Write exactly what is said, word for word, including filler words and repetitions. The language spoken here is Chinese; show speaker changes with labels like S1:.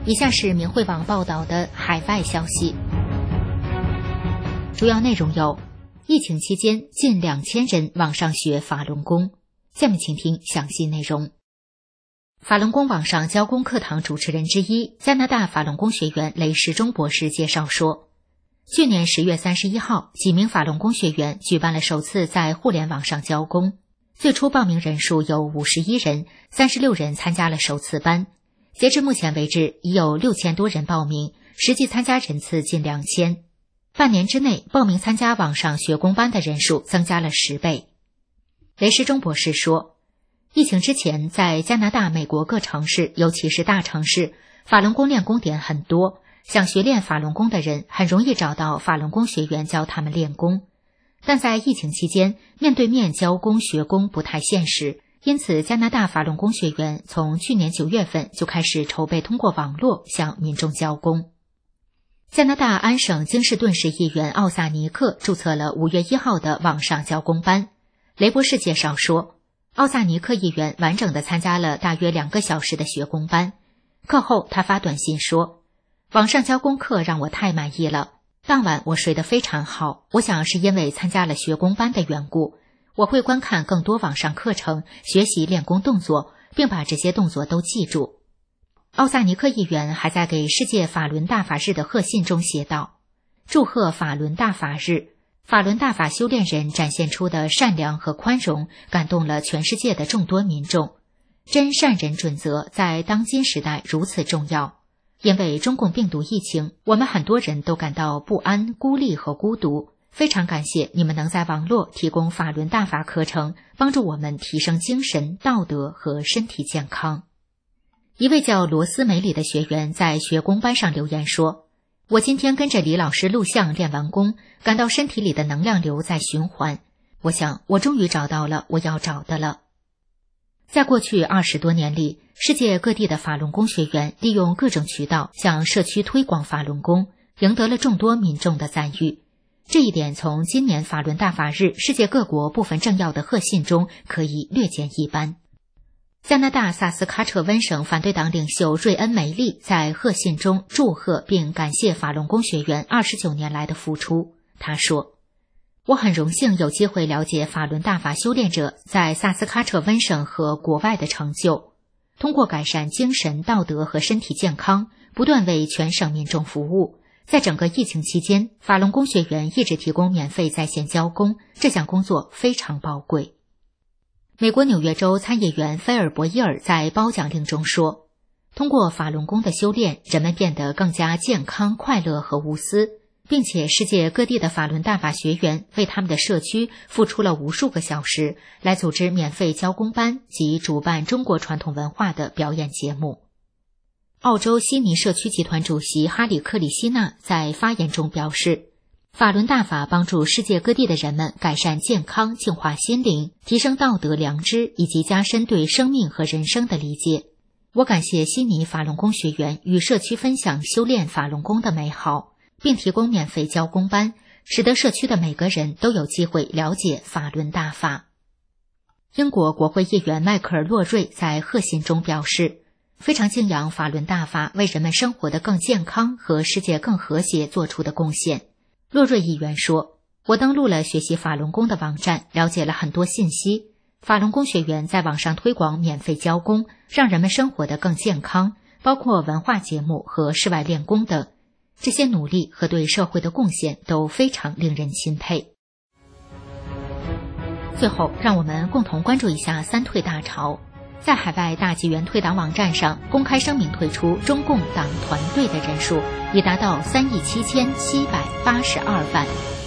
S1: 以下是明慧网报道的海外消息，主要内容有：疫情期间近两千人网上学法轮功。下面请听详细内容。法轮功网上教功课堂主持人之一，加拿大法轮功学员雷时中博士介绍说，去年十月三十一号，几名法轮功学员举办了首次在互联网上教功。最初报名人数有五十一人，三十六人参加了首次班。截至目前为止，已有六千多人报名，实际参加人次近两千。半年之内，报名参加网上学功班的人数增加了十倍。雷时中博士说，疫情之前，在加拿大、美国各城市，尤其是大城市，法轮功练功点很多，想学练法轮功的人很容易找到法轮功学员教他们练功。但在疫情期间，面对面教功学功不太现实，因此加拿大法轮功学员从去年九月份就开始筹备通过网络向民众教功。加拿大安省京士顿市议员奥萨尼克注册了五月一号的网上教功班。雷博士介绍说，奥萨尼克议员完整的参加了大约两个小时的学功班。课后他发短信说，网上教功课让我太满意了，当晚我睡得非常好，我想是因为参加了学功班的缘故。我会观看更多网上课程，学习练功动作，并把这些动作都记住。奥萨尼克议员还在给世界法轮大法日的贺信中写道，祝贺法轮大法日，法轮大法修炼人展现出的善良和宽容感动了全世界的众多民众。真善人准则在当今时代如此重要。因为中共病毒疫情，我们很多人都感到不安、孤立和孤独。非常感谢你们能在网络提供法轮大法课程，帮助我们提升精神、道德和身体健康。一位叫罗斯梅里的学员在学功班上留言说，我今天跟着李老师录像练完功，感到身体里的能量流在循环。我想，我终于找到了我要找的了。在过去二十多年里，世界各地的法轮功学员利用各种渠道向社区推广法轮功，赢得了众多民众的赞誉。这一点从今年法轮大法日世界各国部分政要的贺信中可以略见一斑。加拿大萨斯喀彻温省反对党领袖瑞恩梅利在贺信中祝贺并感谢法轮功学员二十九年来的付出。他说，我很荣幸有机会了解法轮大法修炼者在萨斯喀彻温省和国外的成就，通过改善精神、道德和身体健康，不断为全省民众服务。在整个疫情期间，法轮功学员一直提供免费在线教功，这项工作非常宝贵。美国纽约州参议员菲尔伯伊尔在褒奖令中说，通过法轮功的修炼，人们变得更加健康、快乐和无私，并且世界各地的法轮大法学员为他们的社区付出了无数个小时，来组织免费教功班及主办中国传统文化的表演节目。澳洲悉尼社区集团主席哈里克里希纳在发言中表示，法轮大法帮助世界各地的人们改善健康、净化心灵、提升道德良知以及加深对生命和人生的理解。我感谢悉尼法轮功学员与社区分享修炼法轮功的美好，并提供免费教功班，使得社区的每个人都有机会了解法轮大法。英国国会议员迈克尔·洛瑞在贺信中表示，非常敬仰法轮大法为人们生活得更健康和世界更和谐做出的贡献。洛瑞议员说，我登录了学习法轮功的网站，了解了很多信息。法轮功学员在网上推广免费教功，让人们生活得更健康，包括文化节目和室外练功等。这些努力和对社会的贡献都非常令人钦佩。最后，让我们共同关注一下三退大潮。在海外大纪元退党网站上公开声明退出中共党团队的人数已达到三亿七千七百八十二万。